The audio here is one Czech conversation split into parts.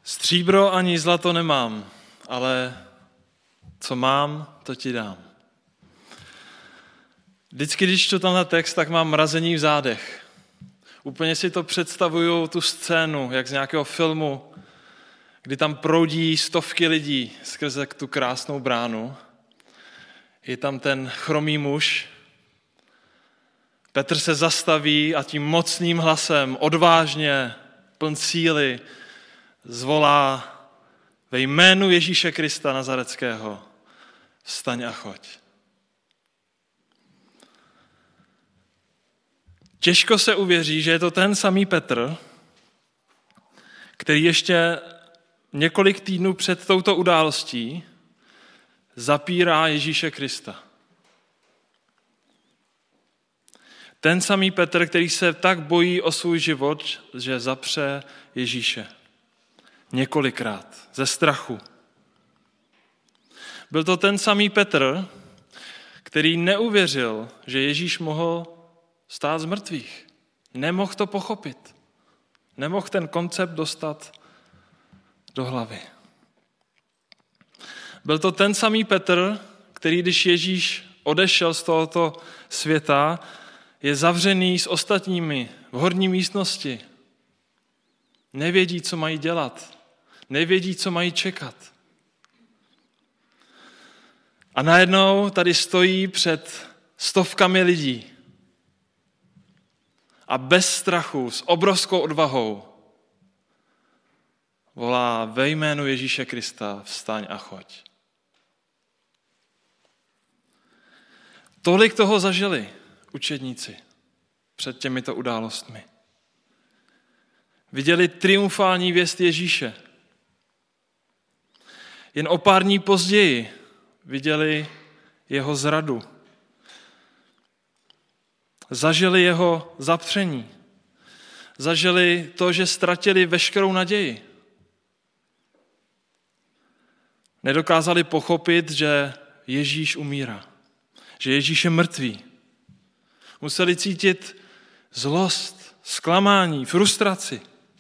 Stříbro ani zlato nemám, ale co mám, to ti dám. Vždycky, když čtu tenhle text, tak mám mrazení v zádech. Úplně si to představuju, tu scénu, jak z nějakého filmu, kdy tam proudí stovky lidí skrze tu krásnou bránu. Je tam ten chromý muž. Petr se zastaví a tím mocným hlasem, odvážně, pln síly, zvolá ve jménu Ježíše Krista Nazareckého, vstaň a choď. Těžko se uvěří, že je to ten samý Petr, který ještě několik týdnů před touto událostí zapírá Ježíše Krista. Ten samý Petr, který se tak bojí o svůj život, že zapře Ježíše. Několikrát, ze strachu. Byl to ten samý Petr, který neuvěřil, že Ježíš mohl stát z mrtvých. Nemohl to pochopit. Nemohl ten koncept dostat do hlavy. Byl to ten samý Petr, který, když Ježíš odešel z tohoto světa, je zavřený s ostatními v horní místnosti. Nevědí, co mají dělat. Nevědí, co mají čekat. A najednou tady stojí před stovkami lidí a bez strachu, s obrovskou odvahou volá ve jménu Ježíše Krista, vstaň a choď. Tolik toho zažili učedníci před těmito událostmi. Viděli triumfální věst Ježíše. Jen o pár dní později viděli jeho zradu. Zažili jeho zapření. Zažili to, že ztratili veškerou naději. Nedokázali pochopit, že Ježíš umírá. Že Ježíš je mrtvý. Museli cítit zlost, zklamání, frustraci.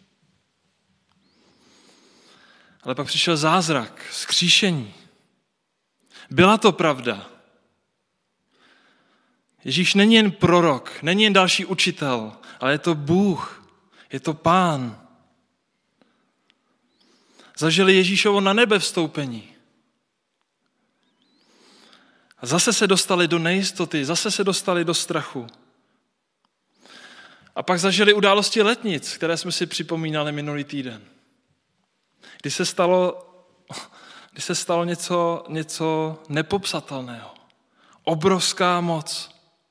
Ale pak přišel zázrak, vzkříšení. Byla to pravda. Ježíš není jen prorok, není jen další učitel, ale je to Bůh, je to Pán. Zažili Ježíšovo na nebe vstoupení. A zase se dostali do nejistoty, zase se dostali do strachu. A pak zažili události letnic, které jsme si připomínali minulý týden. Kdy se stalo něco nepopsatelného. Obrovská moc.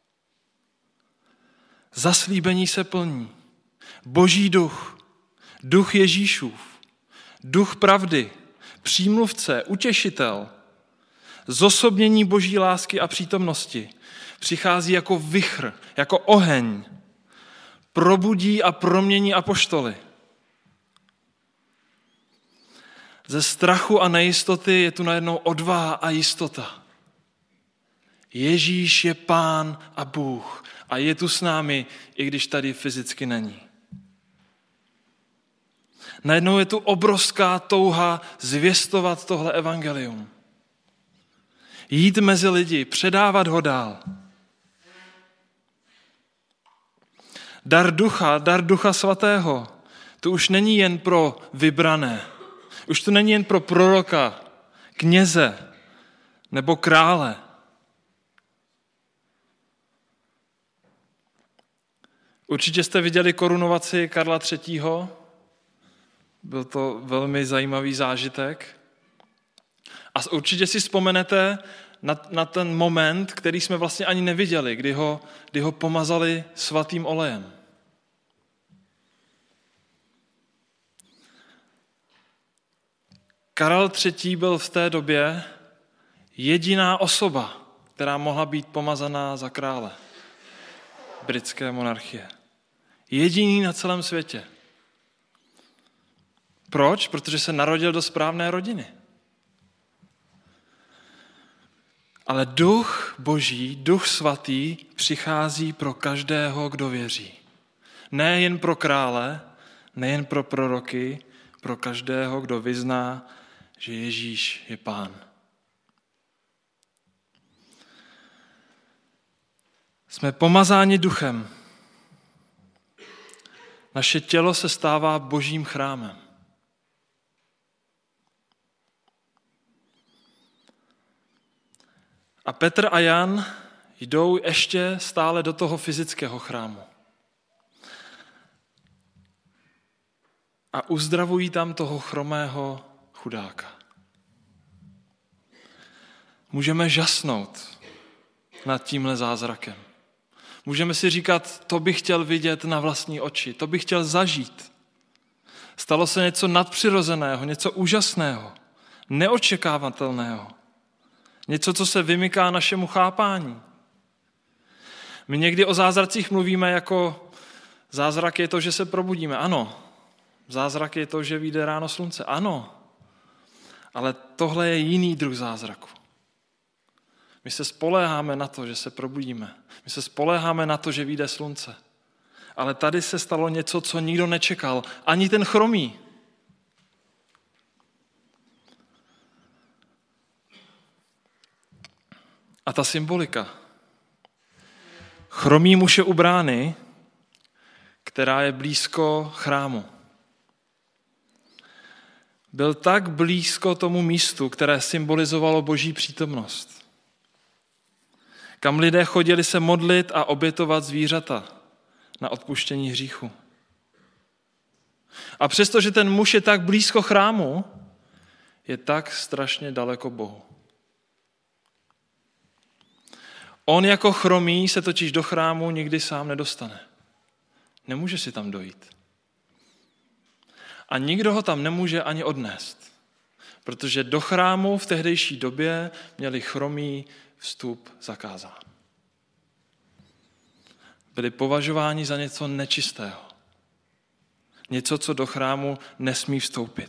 Zaslíbení se plní. Boží duch, duch Ježíšův, duch pravdy, přímluvce, utěšitel, zosobnění Boží lásky a přítomnosti přichází jako vichr, jako oheň, probudí a promění apoštoly. Ze strachu a nejistoty je tu najednou odvaha a jistota. Ježíš je Pán a Bůh a je tu s námi, i když tady fyzicky není. Najednou je tu obrovská touha zvěstovat tohle evangelium. Jít mezi lidi, předávat ho dál. Dar ducha svatého, to už není jen pro vybrané. Už to není jen pro proroka, kněze nebo krále. Určitě jste viděli korunovaci Karla III. Byl to velmi zajímavý zážitek. A určitě si vzpomenete na ten moment, který jsme vlastně ani neviděli, kdy ho pomazali svatým olejem. Karel III. Byl v té době jediná osoba, která mohla být pomazaná za krále britské monarchie. Jediný na celém světě. Proč? Protože se narodil do správné rodiny. Ale duch Boží, duch svatý přichází pro každého, kdo věří. Ne jen pro krále, nejen pro proroky, pro každého, kdo vyzná, že Ježíš je Pán. Jsme pomazáni duchem. Naše tělo se stává božím chrámem. A Petr a Jan jdou ještě stále do toho fyzického chrámu. A uzdravují tam toho chromého chudáka. Můžeme žasnout nad tímhle zázrakem. Můžeme si říkat, to bych chtěl vidět na vlastní oči, to bych chtěl zažít. Stalo se něco nadpřirozeného, něco úžasného, neočekávatelného. Něco, co se vymyká našemu chápání. My někdy o zázracích mluvíme jako zázrak je to, že se probudíme. Ano. Zázrak je to, že vyjde ráno slunce. Ano. Ale tohle je jiný druh zázraku. My se spoléháme na to, že se probudíme. My se spoléháme na to, že vyjde slunce. Ale tady se stalo něco, co nikdo nečekal. Ani ten chromý. A ta symbolika. Chromý muž je u brány, která je blízko chrámu. Byl tak blízko tomu místu, které symbolizovalo Boží přítomnost. Kam lidé chodili se modlit a obětovat zvířata na odpuštění hříchu. A přestože ten muž je tak blízko chrámu, je tak strašně daleko Bohu. On jako chromý se totiž do chrámu nikdy sám nedostane. Nemůže si tam dojít. A nikdo ho tam nemůže ani odnést, protože do chrámu v tehdejší době měli chromý vstup zakázán. Byli považováni za něco nečistého. Něco, co do chrámu nesmí vstoupit.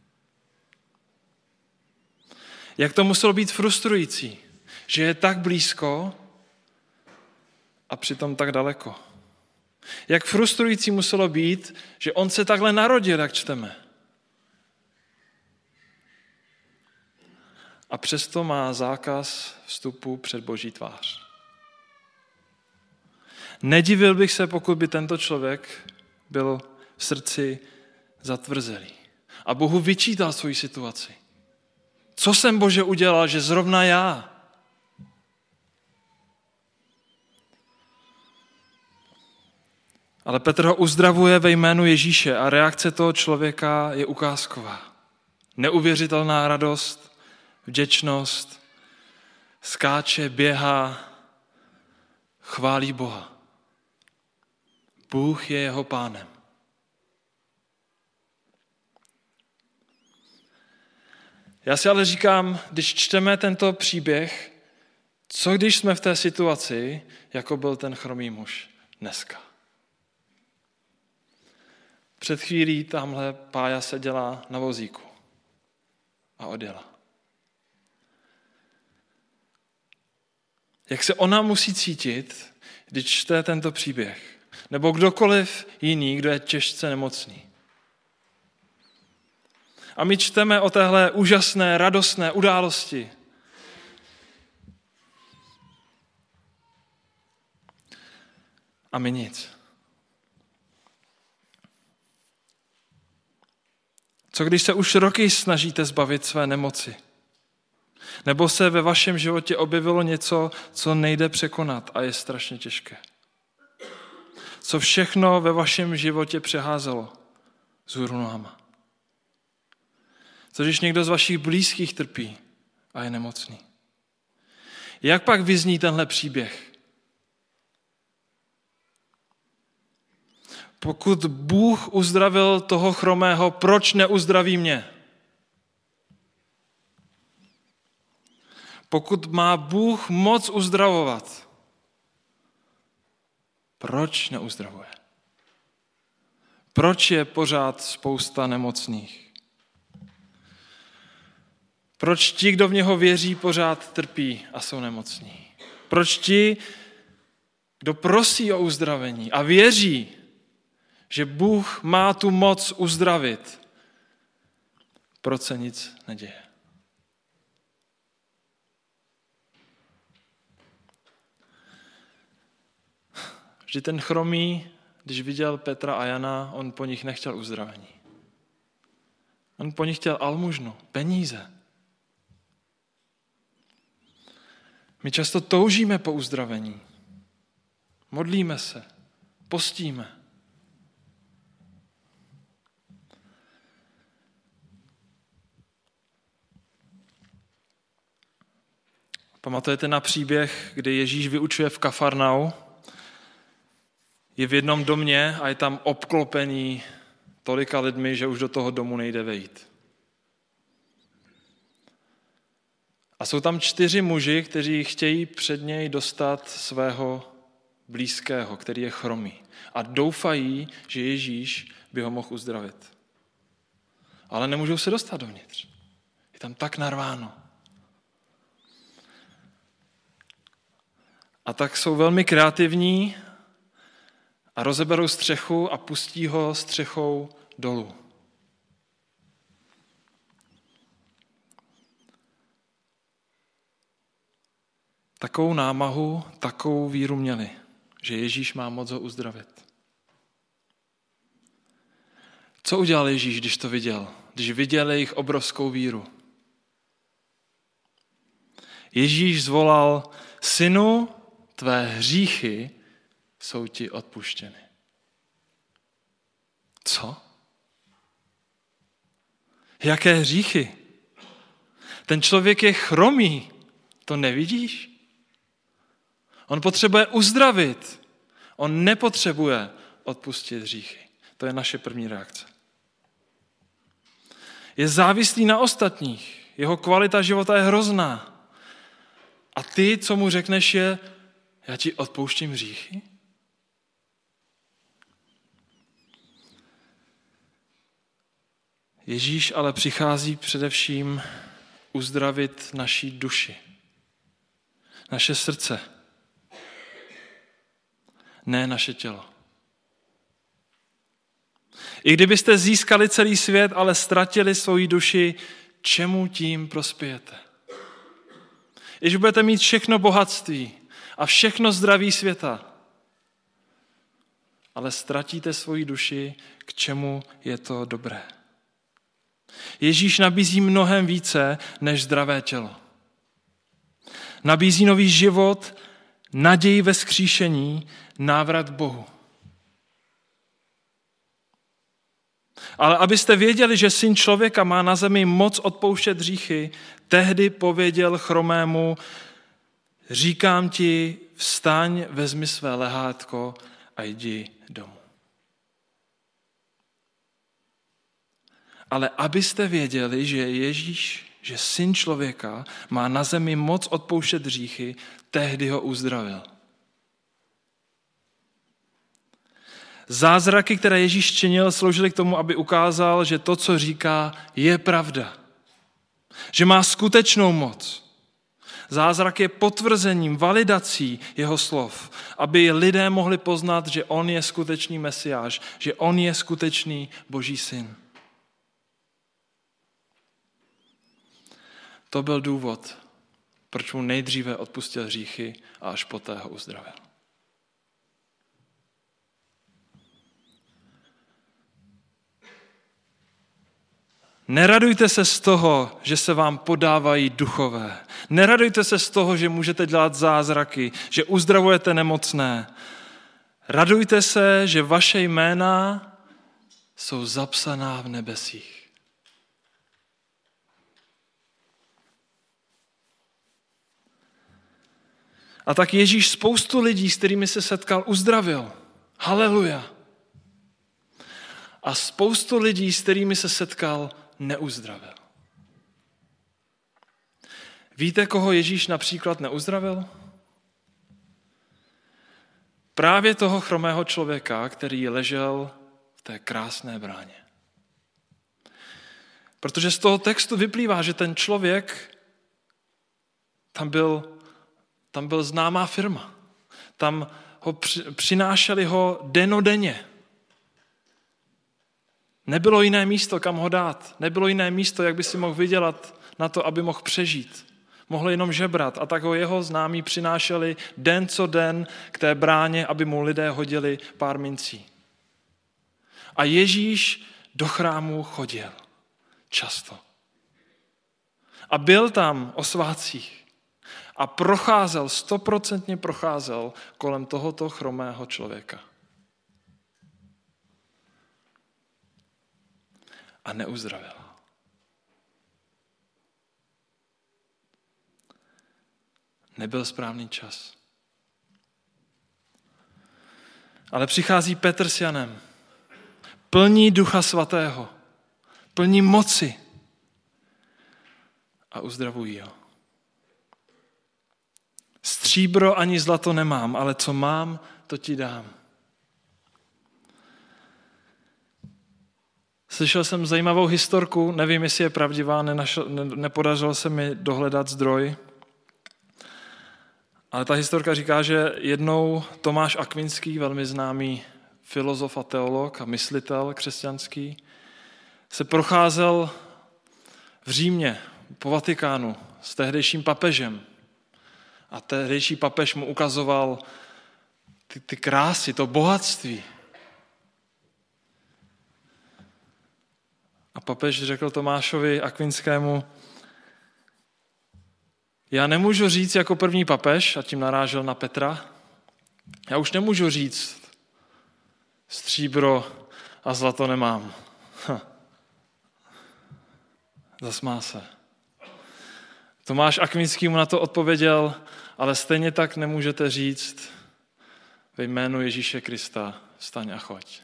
Jak to muselo být frustrující, že je tak blízko a přitom tak daleko. Jak frustrující muselo být, že on se takhle narodil, jak čteme. A přesto má zákaz vstupu před Boží tvář. Nedivil bych se, pokud by tento člověk byl v srdci zatvrzelý. A Bohu vyčítal svoji situaci. Co jsem, Bože, udělal, že zrovna já? Ale Petr ho uzdravuje ve jménu Ježíše a reakce toho člověka je ukázková. Neuvěřitelná radost, vděčnost, skáče, běhá, chválí Boha. Bůh je jeho pánem. Já si ale říkám, když čteme tento příběh, co když jsme v té situaci, jako byl ten chromý muž dneska? Před chvílí tamhle Pája seděla na vozíku a odjela. Jak se ona musí cítit, když čte tento příběh? Nebo kdokoliv jiný, kdo je těžce nemocný. A my čteme o téhle úžasné, radostné události. A my nic. Co když se už roky snažíte zbavit své nemoci? Nebo se ve vašem životě objevilo něco, co nejde překonat a je strašně těžké? Co všechno ve vašem životě přeházelo vzhůru nohama? Co když někdo z vašich blízkých trpí a je nemocný? Jak pak vyzní tenhle příběh? Pokud Bůh uzdravil toho chromého, proč neuzdraví mě? Pokud má Bůh moc uzdravovat, proč neuzdravuje? Proč je pořád spousta nemocných? Proč ti, kdo v něho věří, pořád trpí a jsou nemocní? Proč ti, kdo prosí o uzdravení a věří, že Bůh má tu moc uzdravit, proč se nic neděje? Že ten chromý, když viděl Petra a Jana, on po nich nechtěl uzdravení. On po nich chtěl almužnu, peníze. My často toužíme po uzdravení. Modlíme se, postíme. Pamatujete na příběh, kdy Ježíš vyučuje v Kafarnau? Je v jednom domě a je tam obklopený tolika lidmi, že už do toho domu nejde vejít. A jsou tam 4 muži, kteří chtějí před něj dostat svého blízkého, který je chromý. A doufají, že Ježíš by ho mohl uzdravit. Ale nemůžou se dostat dovnitř. Je tam tak narváno. A tak jsou velmi kreativní a rozeberou střechu a pustí ho střechou dolů. Takovou námahu, takovou víru měli, že Ježíš má moc ho uzdravit. Co udělal Ježíš, když to viděl? Když viděl jejich obrovskou víru. Ježíš zvolal: Synu, tvé hříchy jsou ti odpuštěny. Co? Jaké hříchy? Ten člověk je chromý. To nevidíš? On potřebuje uzdravit. On nepotřebuje odpustit hříchy. To je naše první reakce. Je závislý na ostatních. Jeho kvalita života je hrozná. A ty, co mu řekneš, je: já ti odpouštím hříchy? Ježíš ale přichází především uzdravit naší duši, naše srdce, ne naše tělo. I kdybyste získali celý svět, ale ztratili svoji duši, čemu tím prospějete? Když budete mít všechno bohatství a všechno zdraví světa, ale ztratíte svoji duši, k čemu je to dobré? Ježíš nabízí mnohem více než zdravé tělo. Nabízí nový život, naději ve vzkříšení, návrat k Bohu. Ale abyste věděli, že Syn člověka má na zemi moc odpouštět hříchy, tehdy pověděl chromému: říkám ti, vstaň, vezmi své lehátko a jdi domů. Ale abyste věděli, že Ježíš, že Syn člověka má na zemi moc odpouštět hříchy, tehdy ho uzdravil. Zázraky, které Ježíš činil, sloužily k tomu, aby ukázal, že to, co říká, je pravda. Že má skutečnou moc. Zázrak je potvrzením, validací jeho slov, aby lidé mohli poznat, že on je skutečný Mesiáš, že on je skutečný Boží syn. To byl důvod, proč mu nejdříve odpustil hříchy a až poté ho uzdravil. Neradujte se z toho, že se vám podávají duchové. Neradujte se z toho, že můžete dělat zázraky, že uzdravujete nemocné. Radujte se, že vaše jména jsou zapsaná v nebesích. A tak Ježíš spoustu lidí, s kterými se setkal, uzdravil. Haleluja. A spoustu lidí, s kterými se setkal, neuzdravil. Víte, koho Ježíš například neuzdravil? Právě toho chromého člověka, který ležel v té krásné bráně. Protože z toho textu vyplývá, že ten člověk, tam byl známá firma. Tam ho přinášeli ho dennodenně. Nebylo jiné místo, kam ho dát. Nebylo jiné místo, jak by si mohl vydělat na to, aby mohl přežít. Mohl jenom žebrat a tak ho jeho známí přinášeli den co den k té bráně, aby mu lidé hodili pár mincí. A Ježíš do chrámu chodil často. A byl tam o svátcích a procházel, 100% procházel kolem tohoto chromého člověka. A neuzdravil. Nebyl správný čas. Ale přichází Petr s Janem. Plní Ducha Svatého. Plní moci. A uzdravují ho. Stříbro ani zlato nemám, ale co mám, to ti dám. Slyšel jsem zajímavou historku, nevím, jestli je pravdivá, nepodařilo se mi dohledat zdroj, ale ta historka říká, že jednou Tomáš Akvinský, velmi známý filozof a teolog a myslitel křesťanský, se procházel v Římě, po Vatikánu, s tehdejším papežem. A tehdejší papež mu ukazoval ty krásy, to bohatství. A papež řekl Tomášovi Akvinskému, já nemůžu říct jako první papež, a tím narážel na Petra, já už nemůžu říct, stříbro a zlato nemám. Zasmál se. Tomáš Akvinský mu na to odpověděl, ale stejně tak nemůžete říct ve jménu Ježíše Krista, vstaň a choď.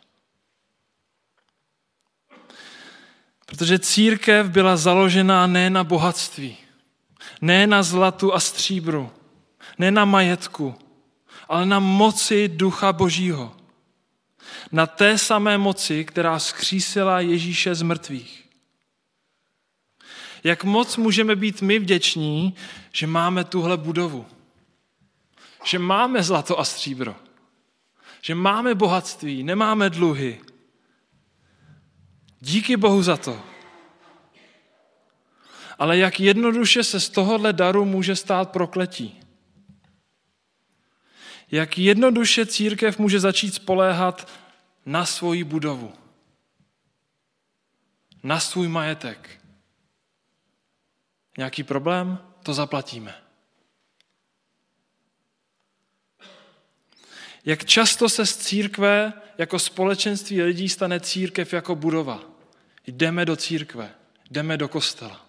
Protože církev byla založená ne na bohatství, ne na zlatu a stříbru, ne na majetku, ale na moci Ducha Božího. Na té samé moci, která vzkřísila Ježíše z mrtvých. Jak moc můžeme být my vděční, že máme tuhle budovu. Že máme zlato a stříbro. Že máme bohatství, nemáme dluhy. Díky Bohu za to. Ale jak jednoduše se z tohohle daru může stát prokletí. Jak jednoduše církev může začít spoléhat na svoji budovu. Na svůj majetek. Nějaký problém? To zaplatíme. Jak často se z církve jako společenství lidí stane církev jako budova. Jdeme do církve, jdeme do kostela.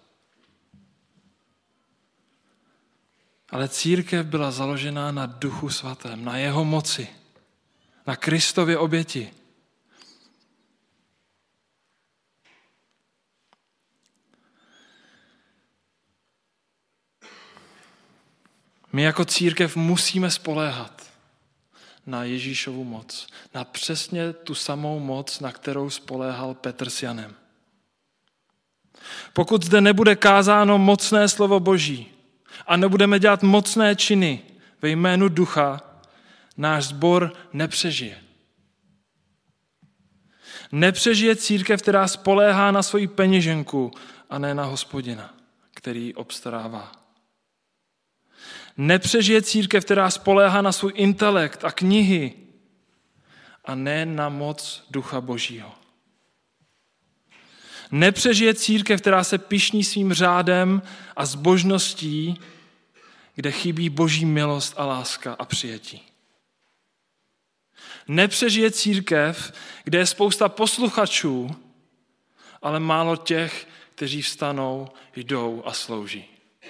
Ale církev byla založená na Duchu Svatém, na jeho moci, na Kristově oběti. My jako církev musíme spoléhat na Ježíšovu moc, na přesně tu samou moc, na kterou spoléhal Petr s Janem. Pokud zde nebude kázáno mocné slovo Boží a nebudeme dělat mocné činy ve jménu Ducha, náš sbor nepřežije. Nepřežije církev, která spoléhá na svoji peněženku a ne na Hospodina, který obstarává. Nepřežije církev, která spoléhá na svůj intelekt a knihy a ne na moc Ducha Božího. Nepřežije církev, která se pyšní svým řádem a zbožností, kde chybí Boží milost a láska a přijetí. Nepřežije církev, kde je spousta posluchačů, ale málo těch, kteří vstanou, jdou a slouží.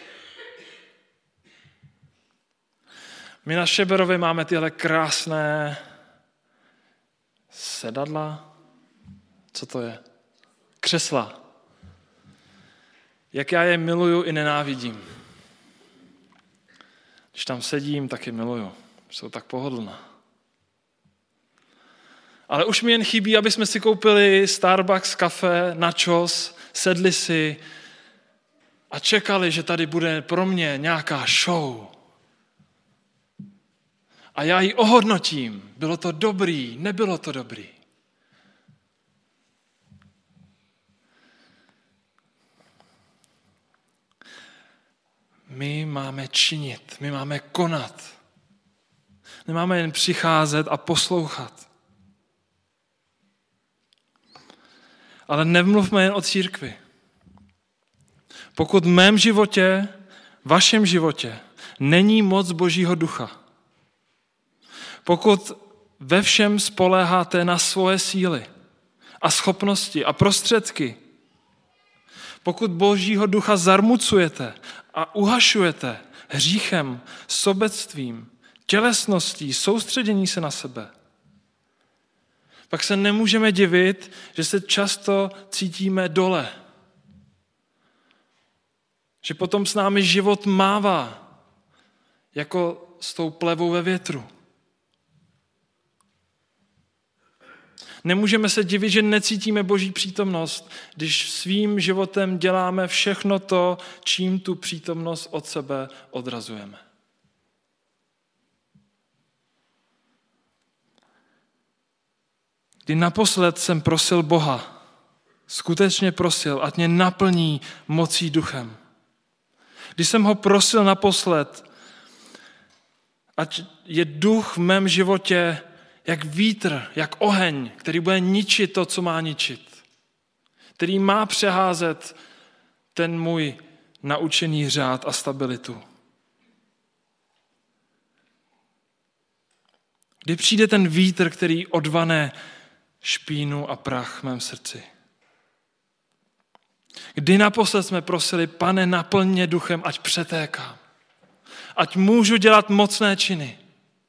My na Šeberově máme tyhle krásné sedadla. Co to je? Křesla. Jak já je miluju i nenávidím. Když tam sedím, tak je miluju. Jsou tak pohodlná. Ale už mi jen chybí, aby jsme si koupili Starbucks, kafe, nachos, sedli si a čekali, že tady bude pro mě nějaká show. A já ji ohodnotím. Bylo to dobrý, nebylo to dobrý. my máme činit, my máme konat. Nemáme jen přicházet a poslouchat. Ale nemluvme jen o církvi. Pokud v mém životě, vašem životě není moc Božího ducha, pokud ve všem spoléháte na svoje síly a schopnosti a prostředky, pokud Božího ducha zarmucujete a uhašujete hříchem, sobectvím, tělesností, soustředění se na sebe, pak se nemůžeme divit, že se často cítíme dole. Že potom s námi život mává, jako s tou plevou ve větru. Nemůžeme se divit, že necítíme Boží přítomnost, když svým životem děláme všechno to, čím tu přítomnost od sebe odrazujeme. Kdy naposled jsem prosil Boha, skutečně prosil, ať mě naplní mocí duchem. Když jsem ho prosil naposled, ať je duch v mém životě jak vítr, jak oheň, který bude ničit to, co má ničit. Který má přeházet ten můj naučený řád a stabilitu. Kdy přijde ten vítr, který odvane špínu a prach v mém srdci. Kdy naposled jsme prosili, Pane, naplň mě duchem, ať přetékám. Ať můžu dělat mocné činy.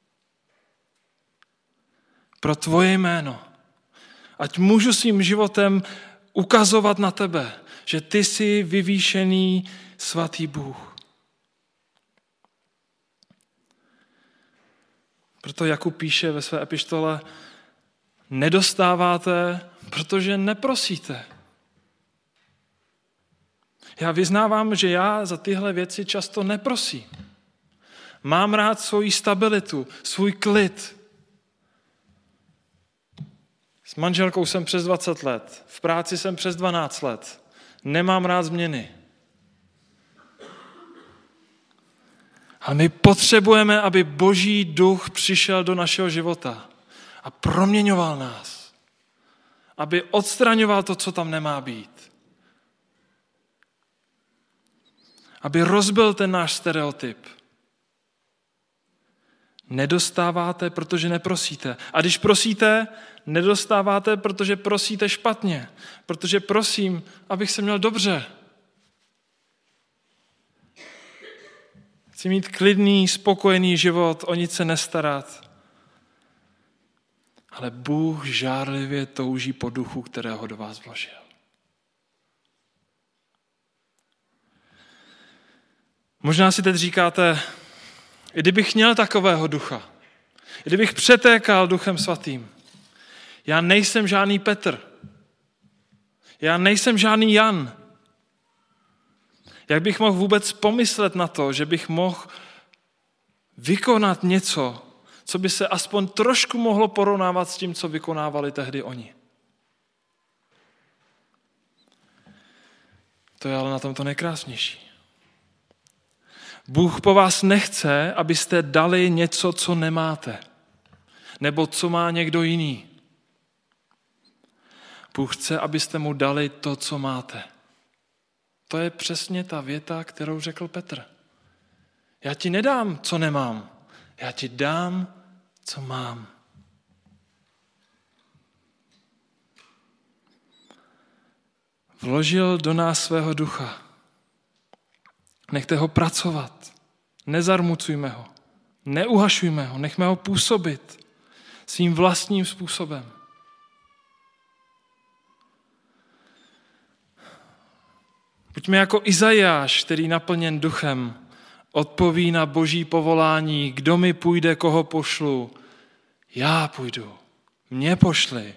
Pro tvoje jméno. Ať můžu svým životem ukazovat na tebe, že ty jsi vyvýšený svatý Bůh. Proto Jakub píše ve své epištole, nedostáváte, protože neprosíte. Já vyznávám, že já za tyhle věci často neprosím. Mám rád svoji stabilitu, svůj klid. S manželkou jsem přes 20 let, v práci jsem přes 12 let. Nemám rád změny. Ale my potřebujeme, aby Boží duch přišel do našeho života a proměňoval nás. Aby odstraňoval to, co tam nemá být. Aby rozbil ten náš stereotyp. Nedostáváte, protože neprosíte. A když prosíte, nedostáváte, protože prosíte špatně. Protože prosím, abych se měl dobře. Chci mít klidný, spokojený život, o nic se nestarat. Ale Bůh žárlivě touží po duchu, kterého do vás vložil. Možná si teď říkáte, kdybych měl takového ducha, kdybych přetékal Duchem Svatým, já nejsem žádný Petr, já nejsem žádný Jan. Jak bych mohl vůbec pomyslet na to, že bych mohl vykonat něco, co by se aspoň trošku mohlo porovnávat s tím, co vykonávali tehdy oni. To je ale na tom to nejkrásnější. Bůh po vás nechce, abyste dali něco, co nemáte, nebo co má někdo jiný. Bůh chce, abyste mu dali to, co máte. To je přesně ta věta, kterou řekl Petr. Já ti nedám, co nemám. Já ti dám, co mám. Vložil do nás svého ducha. Nechte ho pracovat. Nezarmucujme ho. Neuhašujme ho. Nechme ho působit svým vlastním způsobem. Buďme jako Izajáš, který naplněn duchem odpoví na Boží povolání, kdo mi půjde, koho pošlu. Já půjdu, mě pošli.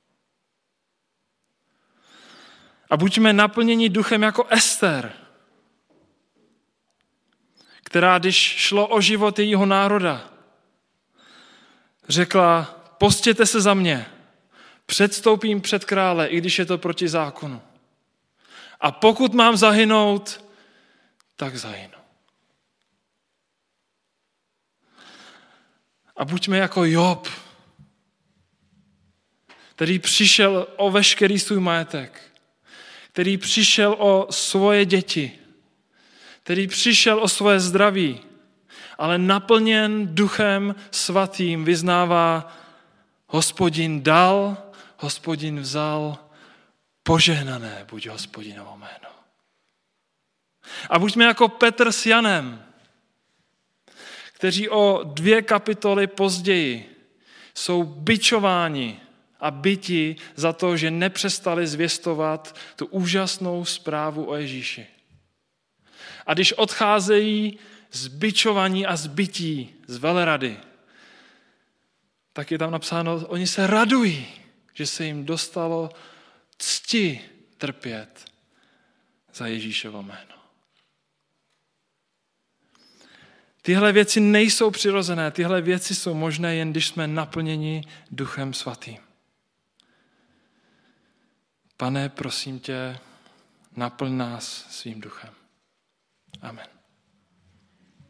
A buďme naplněni duchem jako Ester, která, když šlo o život jejího národa, řekla, postěte se za mě, předstoupím před krále, i když je to proti zákonu. A pokud mám zahynout, tak zahynu. A buďme jako Job, který přišel o veškerý svůj majetek, který přišel o svoje děti, který přišel o svoje zdraví, ale naplněn Duchem Svatým vyznává: Hospodin dal, Hospodin vzal, požehnané buď Hospodinovo jméno. A buďme jako Petr s Janem, kteří o 2 kapitoly později jsou bičováni a byti za to, že nepřestali zvěstovat tu úžasnou zprávu o Ježíši. A když odcházejí z bičovaní a z bití z velerady, tak je tam napsáno, oni se radují, že se jim dostalo cti trpět za Ježíšovo jméno. Tyhle věci nejsou přirozené, tyhle věci jsou možné jen když jsme naplněni Duchem Svatým. Pane, prosím tě, naplň nás svým duchem. Amen.